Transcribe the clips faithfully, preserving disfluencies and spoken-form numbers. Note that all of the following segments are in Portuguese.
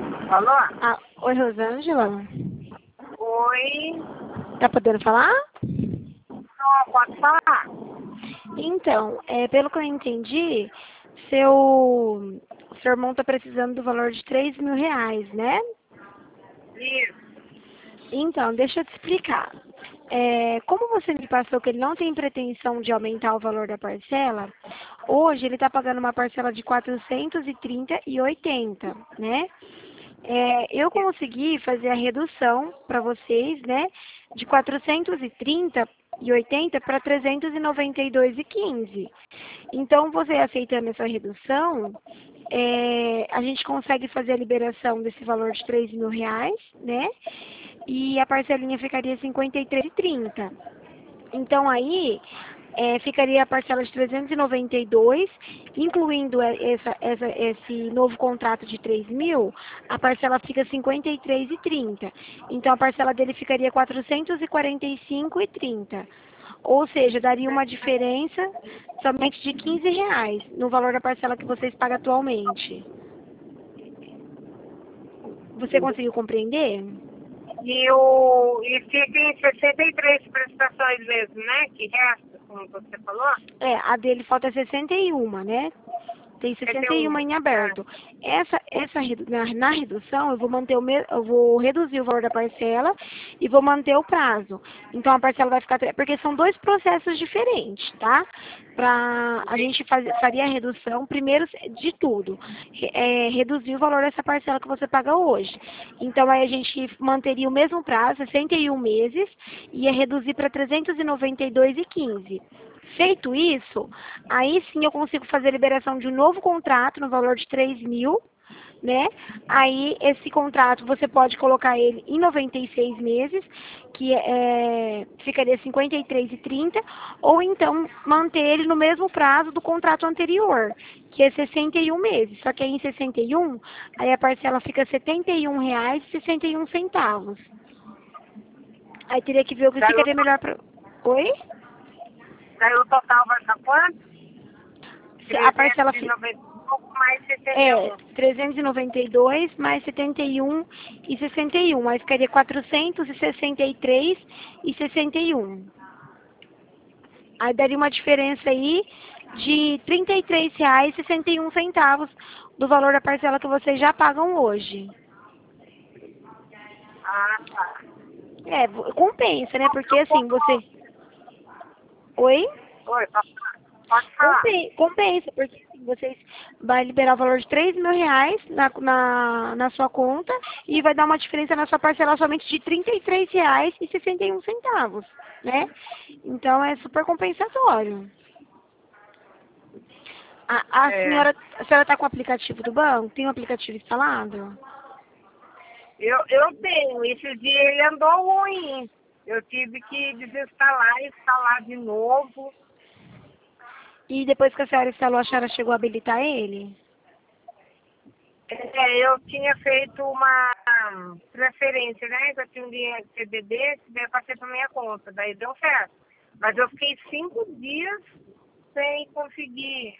Alô? Ah, oi, Rosângela. Oi? Tá podendo falar? Não, pode falar? Então, é, pelo que eu entendi, seu, seu irmão tá precisando do valor de três mil reais, né? Isso. Então, deixa eu te explicar. É, como você me passou que ele não tem pretensão de aumentar o valor da parcela, hoje ele está pagando uma parcela de quatrocentos e trinta e oitenta, né? É, eu consegui fazer a redução para vocês, né, de quatrocentos e trinta e oitenta para trezentos e noventa e dois e quinze. Então, você aceitando essa redução, é, a gente consegue fazer a liberação desse valor de três mil reais, né? E a parcelinha ficaria cinquenta e três e trinta. Então aí é, ficaria a parcela de trezentos e noventa e dois, incluindo essa, essa, esse novo contrato de três mil, a parcela fica cinquenta e três e trinta. Então a parcela dele ficaria quatrocentos e quarenta e cinco e trinta. Ou seja, daria uma diferença somente de quinze reais no valor da parcela que vocês pagam atualmente. Você conseguiu compreender? E, o, e fica em sessenta e três prestações mesmo, né? Que resta, como você falou? É, a dele falta sessenta e um, né? Tem sessenta e um setenta e um. em Ah, aberto. Essa, essa, redu- na, na redução, eu vou manter o me, eu vou reduzir o valor da parcela e vou manter o prazo. Então a parcela vai ficar, tre- porque são dois processos diferentes, tá? Pra, a gente faz, faria a redução, primeiro de tudo, re- é, reduzir o valor dessa parcela que você paga hoje. Então aí a gente manteria o mesmo prazo, sessenta e um meses, e ia reduzir para trezentos e noventa e dois e quinze. Feito isso, aí sim eu consigo fazer a liberação de um novo contrato no valor de três mil, né? Aí esse contrato você pode colocar ele em noventa e seis meses, que é, ficaria cinquenta e três e trinta, ou então manter ele no mesmo prazo do contrato anterior, que é sessenta e um meses. Só que aí em sessenta e um, aí a parcela fica setenta e um reais e sessenta e um centavos. Aí teria que ver o que daí, o, ficaria melhor para... Oi? daí o total vai dar quanto? Se A parcela trezentos e noventa e pouco mais É, setenta e um. trezentos e noventa e dois mais setenta e um e sessenta e um. Aí ficaria quatrocentos e sessenta e três e sessenta e um. Aí daria uma diferença aí de trinta e três reais e sessenta e um centavos do valor da parcela que vocês já pagam hoje. Ah, tá. É, vo- compensa, né? Porque Eu assim, você... vou- Oi? Oi, pode falar. Pode falar. Compen- Compensa, porque assim, vocês vai liberar o valor de três mil reais na, na, na sua conta e vai dar uma diferença na sua parcela somente de trinta e três reais e sessenta e um centavos, né? Então é super compensatório. A, a É. senhora, a senhora está com o aplicativo do banco? Tem o aplicativo instalado? Eu, eu tenho. Esse dia ele andou ruim. Eu tive que desinstalar e instalar de novo. E depois que a senhora instalou, a senhora chegou a habilitar ele? É, eu tinha feito uma preferência, né? Que eu tinha um dinheiro de C B D, que daí eu passei para minha conta, daí deu certo. Mas eu fiquei cinco dias sem conseguir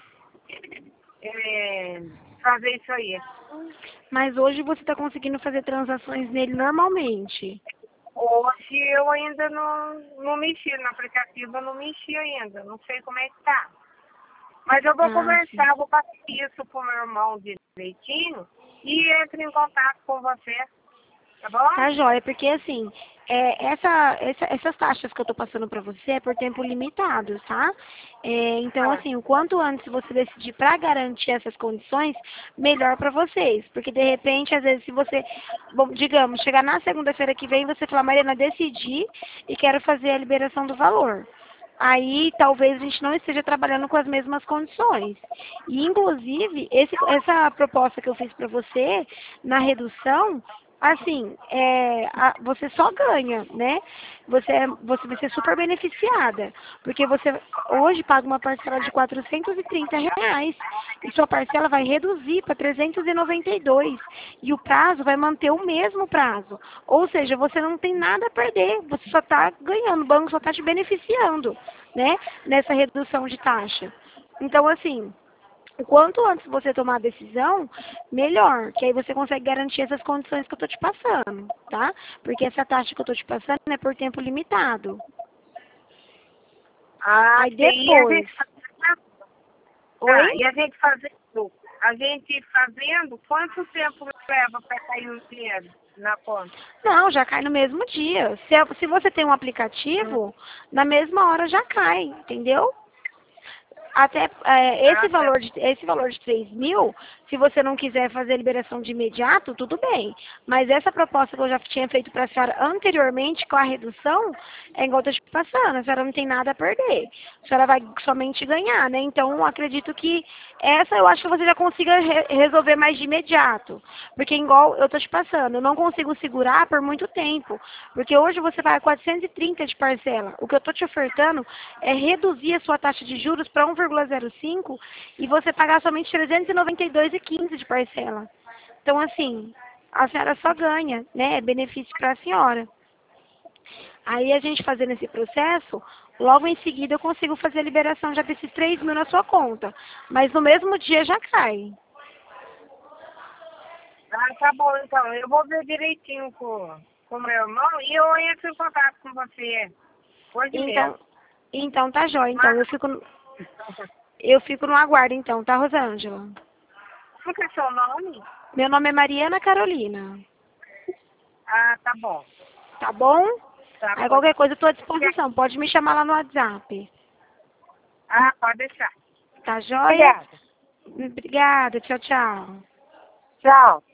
é, fazer isso aí. Mas hoje você está conseguindo fazer transações nele normalmente. Hoje eu ainda não, não mexi no aplicativo, eu não mexi ainda, não sei como é que tá. Mas eu vou Ah, sim. conversar, vou passar isso pro meu irmão direitinho e entro em contato com você, tá Tá bom? joia, porque assim, é, essa, essa- essas taxas que eu tô passando pra você é por tempo limitado, tá? É, então, Tá. assim, o quanto antes você decidir pra garantir essas condições, melhor pra vocês. Porque de repente, às vezes, se você, bom, digamos, chegar na segunda-feira que vem, você falar, Mariana, decidi e quero fazer a liberação do valor. Aí talvez a gente não esteja trabalhando com as mesmas condições. E, inclusive, esse, essa proposta que eu fiz para você, na redução, assim, é, a- você só ganha, né? Você, é- você vai ser super beneficiada, porque você hoje paga uma parcela de quatrocentos e trinta reais e sua parcela vai reduzir para trezentos e noventa e dois e o prazo vai manter o mesmo prazo. Ou seja, você não tem nada a perder, você só está ganhando, o banco só está te beneficiando, né? Nessa redução de taxa. Então, assim, O quanto antes você tomar a decisão, melhor, que aí você consegue garantir essas condições que eu tô te passando, tá? Porque essa taxa que eu tô te passando é por tempo limitado. Ah, Aí sim. E a depois, gente fazendo, oi? tá, e a gente fazendo, a gente fazendo, quanto tempo leva para cair o dinheiro na conta? Não, já cai no mesmo dia. Se, é- se você tem um Hum. aplicativo, na mesma hora já cai, entendeu? Até é, esse Ah, tá. valor de esse valor de três mil, se você não quiser fazer a liberação de imediato, tudo bem. Mas essa proposta que eu já tinha feito para a senhora anteriormente com a redução, é igual eu estou te passando, a senhora não tem nada a perder. A senhora vai somente ganhar, né? Então, eu acredito que essa eu acho que você já consiga re- resolver mais de imediato. Porque igual eu estou te passando, eu não consigo segurar por muito tempo. Porque hoje você vai a quatrocentos e trinta de parcela. O que eu estou te ofertando é reduzir a sua taxa de juros para um vírgula zero cinco e você pagar somente trezentos e noventa e dois e quinze de parcela. Então, assim, a senhora só ganha, né? É benefício para a senhora. Aí a gente fazendo esse processo, logo em seguida eu consigo fazer a liberação já desses três mil na sua conta. Mas no mesmo dia já cai. Ah, tá bom, então. Eu vou ver direitinho com o meu irmão e eu entro em contato com você hoje mesmo. Então, então tá jóia. Então, Mas, eu fico, no- eu fico no aguardo então, tá, Rosângela? qual que é seu nome? Meu nome é Mariana Carolina. Ah, tá bom. Tá bom? Tá, Aí pode. qualquer coisa eu tô à disposição. Pode me chamar lá no WhatsApp. Ah, pode deixar. Tá joia? Obrigada. Obrigada. Tchau, tchau. Tchau.